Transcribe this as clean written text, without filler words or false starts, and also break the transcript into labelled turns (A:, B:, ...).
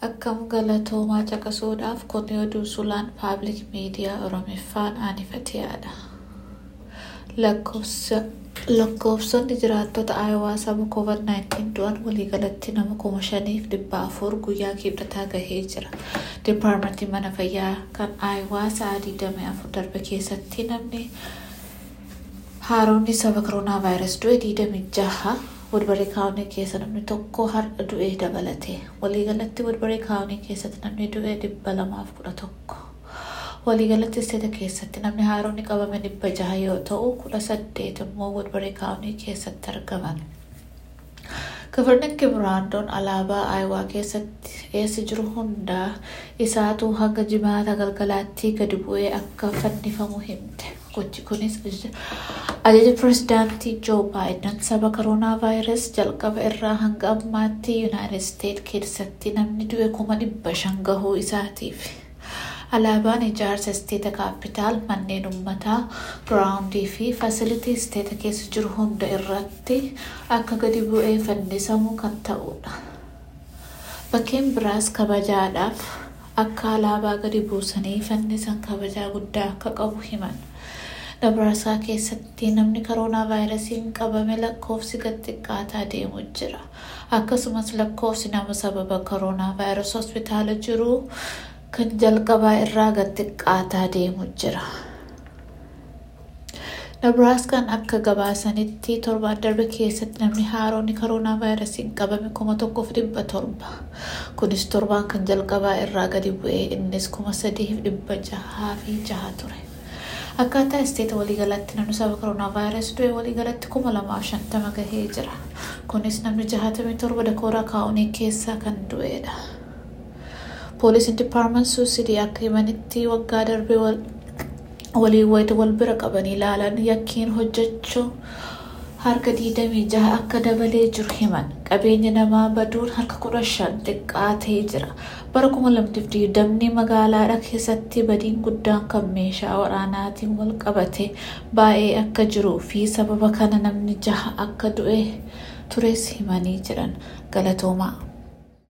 A: Akkam galatoomaa caqasuudhaaf qonni oduu sulaan paabliik miidiyaa Oromiffaan aanifatiyaadha. Lakkoofsonni jiraattota Aayowaa saba COVID-19 du'an waliigalatti nama 5,400 guyyaa kibxataa gahee jira. Dipaartmentiin mana fayyaa kan Aayowaa sa'a 24 darbe keessatti namni haaromni saba koronaa vaayirasii du'e 26 Woodbury County keessa namni tokko har'a du'e dabalate. Waliigalatti Woodbury County keessatti namni du'e 211. Waliigalatti isteeta keessatti namni haaromni qabame 600 yoo ta'u 18 immoo Woodbury County keessatti argaman. Gavarnar Kim Raandoon alaabaa Aayowaa keessatti eessa jiru hundaa isaatu hanga jimaata galgalaatti gadi bu'ee akka fannifamu himte. Gochi kunis ajaja pirezidaantii Joo Baayiden saba koronaa vaayirasii jalqaba irraa hanga ammaatti Yuunaayitid Isteetsi keessatti namni du'e 500 gahuu isaatiif. Alaabaan ijaarsa isteeta kaapitaal manneen uummataa giraawundii fi faasilitii isteeta keessa jiru hunda irratti akka gadi bu'ee fannisamu kan ta'udha. Bakkeen biraas kabajaadhaaf akka alaabaa gadi buusanii fannisan kabajaa guddaa akka qabu himan. Nebraaskaa keessatti namni koronaa vaayirasiin qabame lakkoofsi gad xiqqaataa deemu jira. Akkasumas lakkoofsi nama sababa koronaa vaayirasii hospitaala jiru kan jalqabaa irraa gad xiqqaataa deemu jira. Nebraaskaan akka gabaasanitti torbaan darbe keessatti namni haaromni koronaa vaayirasiin qabame 1,700. Kunis torbaan kan jalqabaa irraa gadi bu'ee innis 3,606 ture. Akkaataa isteeta waliigalatti namni saba koronaa vaayirasii du'e waliigalatti 2,050 gahee jira. Kunis namni 67 Dakootaa Kaawuntii keessaa kan du'edha. Poolisiin Dipaartmentii Suusidii akka himanitti waggaa darbe waliin wayita wal bira qabanii ilaalan yakkiin hojjechuu harka 26 akka dabalee jiru himan. Qabeenya namaa baduun harka 15 xiqqaatee jira. Bara 2020 magaalaadha keessatti badiin guddaan kan meeshaa waraanaatiin wal qabate baay'ee akka jiruu fi sababa kana namni 6 akka du'e tures himanii jiran. Galatoomaa.